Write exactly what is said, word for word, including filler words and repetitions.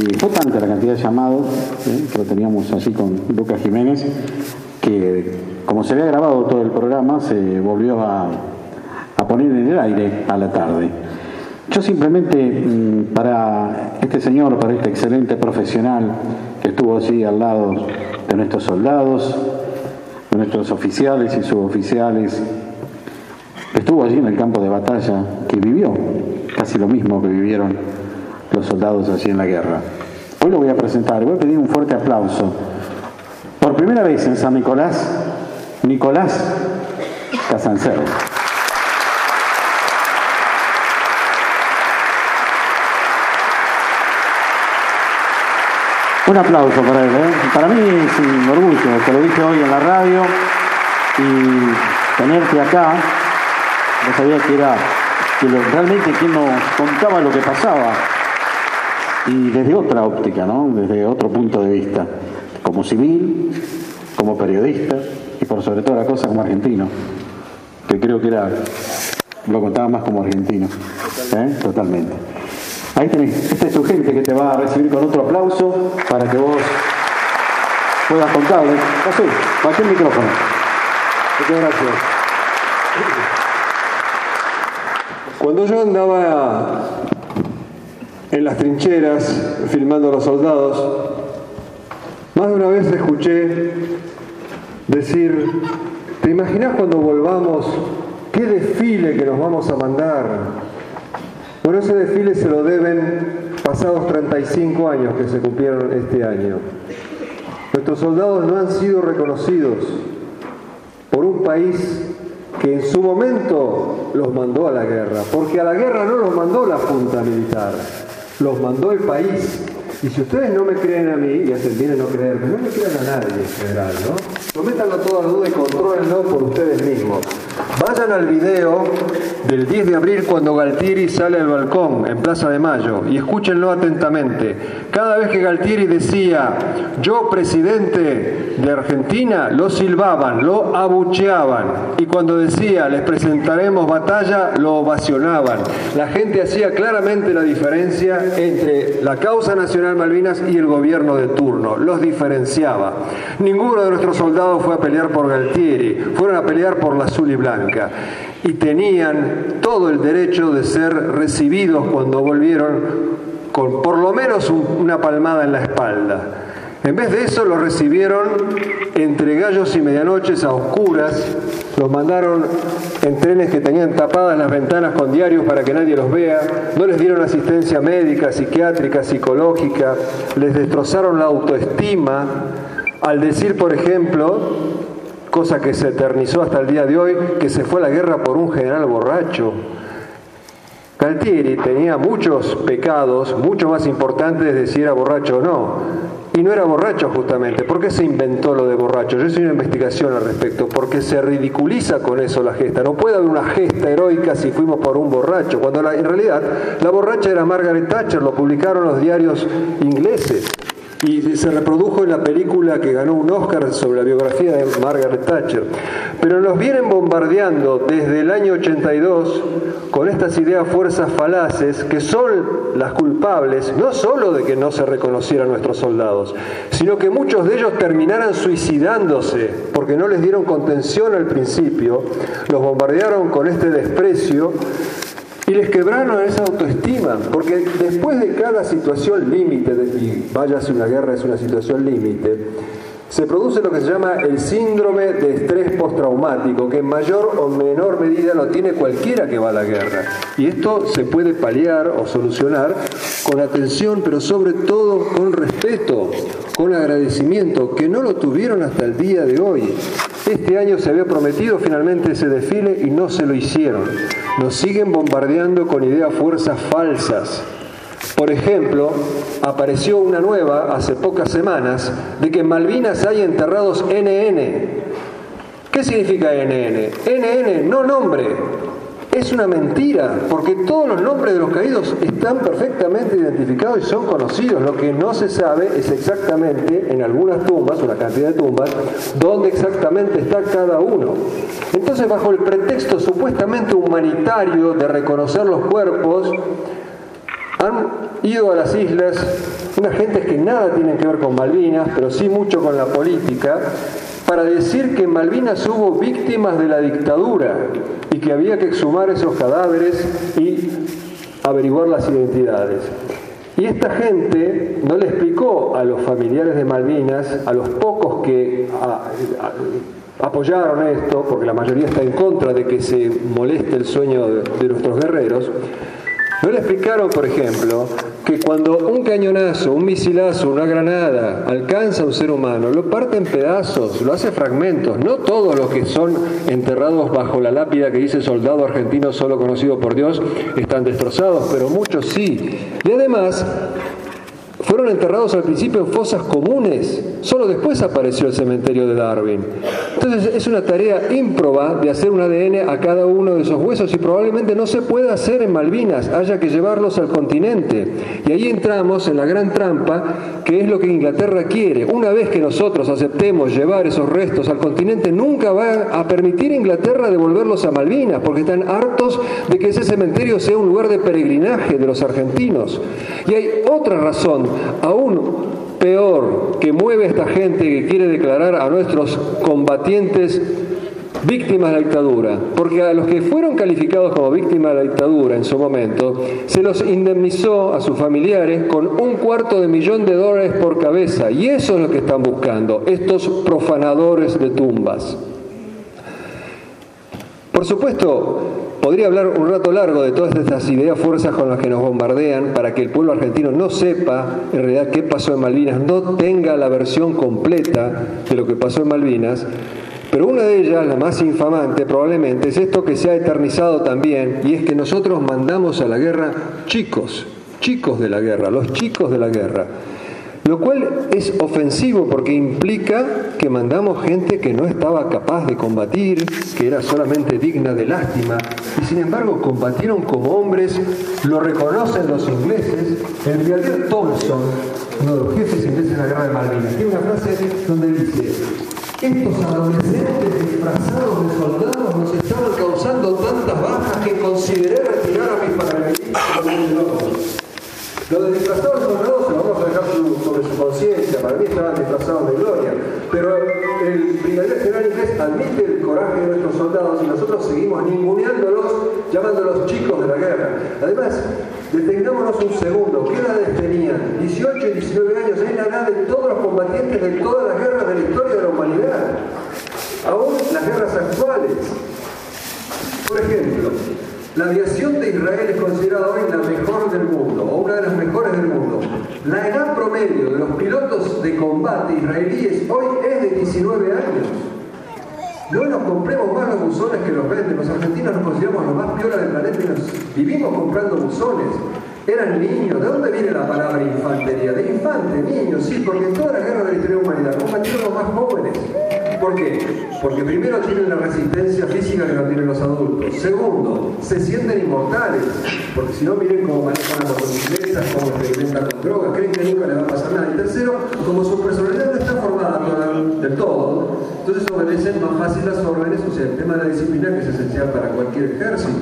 fue tanta la cantidad de llamados, ¿eh? que lo teníamos allí con Lucas Jiménez, que como se había grabado todo el programa, se volvió a, a poner en el aire a la tarde. Yo simplemente, para este señor, para este excelente profesional que estuvo allí al lado de nuestros soldados, de nuestros oficiales y suboficiales, que estuvo allí en el campo de batalla, que vivió casi lo mismo que vivieron los soldados allí en la guerra. Hoy lo voy a presentar, voy a pedir un fuerte aplauso. Por primera vez en San Nicolás, Nicolás Casansero. Un aplauso para él, ¿eh? Para mí es un orgullo, te lo dije hoy en la radio, y tenerte acá, no sabía que era que lo, realmente quien nos contaba lo que pasaba, y desde otra óptica, ¿no? Desde otro punto de vista, como civil, como periodista, y por sobre toda la cosa como argentino, que creo que era, lo contaba más como argentino, ¿eh? Totalmente. Ahí tenés, esta es tu gente que te va a recibir con otro aplauso para que vos puedas contarle. Así, aquí el micrófono. Muchas gracias. Cuando yo andaba en las trincheras filmando a los soldados, más de una vez escuché decir: ¿te imaginás cuando volvamos qué desfile que nos vamos a mandar? Bueno, ese desfile se lo deben pasados treinta y cinco años que se cumplieron este año. Nuestros soldados no han sido reconocidos por un país que en su momento los mandó a la guerra, porque a la guerra no los mandó la Junta Militar, los mandó el país. Y si ustedes no me creen a mí, y hacen bien en no creerme, no me crean a nadie en general, ¿no? Sométanlo a toda duda y contrólenlo por ustedes mismos. Vayan al video del diez de abril cuando Galtieri sale al balcón en Plaza de Mayo y escúchenlo atentamente. Cada vez que Galtieri decía "yo presidente de Argentina", lo silbaban, lo abucheaban, y cuando decía "les presentaremos batalla", lo ovacionaban. La gente hacía claramente la diferencia entre la causa nacional Malvinas y el gobierno de turno, los diferenciaba. Ninguno de nuestros soldados fue a pelear por Galtieri, fueron a pelear por la azul y blanca, y tenían todo el derecho de ser recibidos cuando volvieron con por lo menos un, una palmada en la espalda. En vez de eso, los recibieron entre gallos y medianoches a oscuras, los mandaron en trenes que tenían tapadas las ventanas con diarios para que nadie los vea, no les dieron asistencia médica, psiquiátrica, psicológica, les destrozaron la autoestima al decir, por ejemplo, cosa que se eternizó hasta el día de hoy, que se fue a la guerra por un general borracho. Galtieri tenía muchos pecados, mucho más importantes de si era borracho o no. Y no era borracho justamente. ¿Por qué se inventó lo de borracho? Yo hice una investigación al respecto, porque se ridiculiza con eso la gesta. No puede haber una gesta heroica si fuimos por un borracho, cuando la, en realidad la borracha era Margaret Thatcher, lo publicaron los diarios ingleses. Y se reprodujo en la película que ganó un Oscar sobre la biografía de Margaret Thatcher. Pero nos vienen bombardeando desde el año ochenta y dos con estas ideas fuerzas falaces que son las culpables no solo de que no se reconocieran nuestros soldados, sino que muchos de ellos terminaran suicidándose porque no les dieron contención al principio, los bombardearon con este desprecio y les quebraron esa autoestima, porque después de cada situación límite, y vaya si una guerra es una situación límite, se produce lo que se llama el síndrome de estrés postraumático, que en mayor o menor medida lo tiene cualquiera que va a la guerra. Y esto se puede paliar o solucionar con atención, pero sobre todo con respeto, con agradecimiento, que no lo tuvieron hasta el día de hoy. Este año se había prometido finalmente ese desfile y no se lo hicieron. Nos siguen bombardeando con ideas fuerzas falsas. Por ejemplo, apareció una nueva hace pocas semanas de que en Malvinas hay enterrados N N. ¿Qué significa N N? N N, no nombre. Es una mentira, porque todos los nombres de los caídos están perfectamente identificados y son conocidos. Lo que no se sabe es exactamente, en algunas tumbas, una cantidad de tumbas, dónde exactamente está cada uno. Entonces, bajo el pretexto supuestamente humanitario de reconocer los cuerpos, han ido a las islas unas gentes que nada tienen que ver con Malvinas, pero sí mucho con la política, para decir que en Malvinas hubo víctimas de la dictadura y que había que exhumar esos cadáveres y averiguar las identidades. Y esta gente no le explicó a los familiares de Malvinas, a los pocos que a, a, apoyaron esto, porque la mayoría está en contra de que se moleste el sueño de, de nuestros guerreros, no le explicaron, por ejemplo, que cuando un cañonazo, un misilazo, una granada alcanza a un ser humano, lo parte en pedazos, lo hace fragmentos. No todos los que son enterrados bajo la lápida que dice soldado argentino solo conocido por Dios están destrozados, pero muchos sí. Y además, fueron enterrados al principio en fosas comunes, solo después apareció el cementerio de Darwin. Entonces es una tarea ímproba de hacer un A D N a cada uno de esos huesos y probablemente no se pueda hacer en Malvinas, haya que llevarlos al continente. Y ahí entramos en la gran trampa, que es lo que Inglaterra quiere. Una vez que nosotros aceptemos llevar esos restos al continente, nunca va a permitir a Inglaterra devolverlos a Malvinas, porque están hartos de que ese cementerio sea un lugar de peregrinaje de los argentinos. Y hay otra razón aún peor que mueve a esta gente que quiere declarar a nuestros combatientes víctimas de la dictadura, porque a los que fueron calificados como víctimas de la dictadura en su momento se los indemnizó a sus familiares con un cuarto de millón de dólares por cabeza, y eso es lo que están buscando estos profanadores de tumbas. Por supuesto, podría hablar un rato largo de todas estas ideas fuerzas con las que nos bombardean para que el pueblo argentino no sepa en realidad qué pasó en Malvinas, no tenga la versión completa de lo que pasó en Malvinas, pero una de ellas, la más infamante probablemente, es esto que se ha eternizado también, y es que nosotros mandamos a la guerra chicos, chicos de la guerra, los chicos de la guerra. Lo cual es ofensivo porque implica que mandamos gente que no estaba capaz de combatir, que era solamente digna de lástima, y sin embargo combatieron como hombres, lo reconocen los ingleses. El brigadier Thompson, uno de los jefes ingleses en la guerra de Malvinas, tiene una frase donde dice: estos adolescentes disfrazados de soldados nos estaban causando tantas bajas que consideré retirar a mis paramilitares. Lo de disfrazados de soldados se lo vamos a dejar sobre su conciencia, para mí estaban disfrazados de gloria, pero el brigadier general inglés admite el coraje de nuestros soldados y nosotros seguimos ninguneándolos, llamándolos chicos de la guerra. Además, detengámonos un segundo, ¿qué edades tenían? dieciocho y diecinueve años, es la edad de todos los combatientes de todas las guerras de la historia de la humanidad, aún las guerras actuales. Por ejemplo, la aviación de Israel es considerada hoy la mejor del mundo, o una de las mejores del mundo. La edad promedio de los pilotos de combate israelíes hoy es de diecinueve años. No nos compremos más los buzones que los venden. Los argentinos nos consideramos los más piolas del planeta y nos vivimos comprando buzones. Eran niños. ¿De dónde viene la palabra infantería? De infante, niños, sí, porque en toda la guerra de la historia de la humanidad combatieron los más jóvenes. ¿Por qué? Porque primero tienen la resistencia física que no tienen los adultos. Segundo, se sienten inmortales, porque si no, miren cómo manejan las motocicletas, cómo experimentan con drogas, creen que nunca les va a pasar nada. Y tercero, como su personalidad no está formada del todo, entonces obedecen más fácil las órdenes, o sea, el tema de la disciplina que es esencial para cualquier ejército.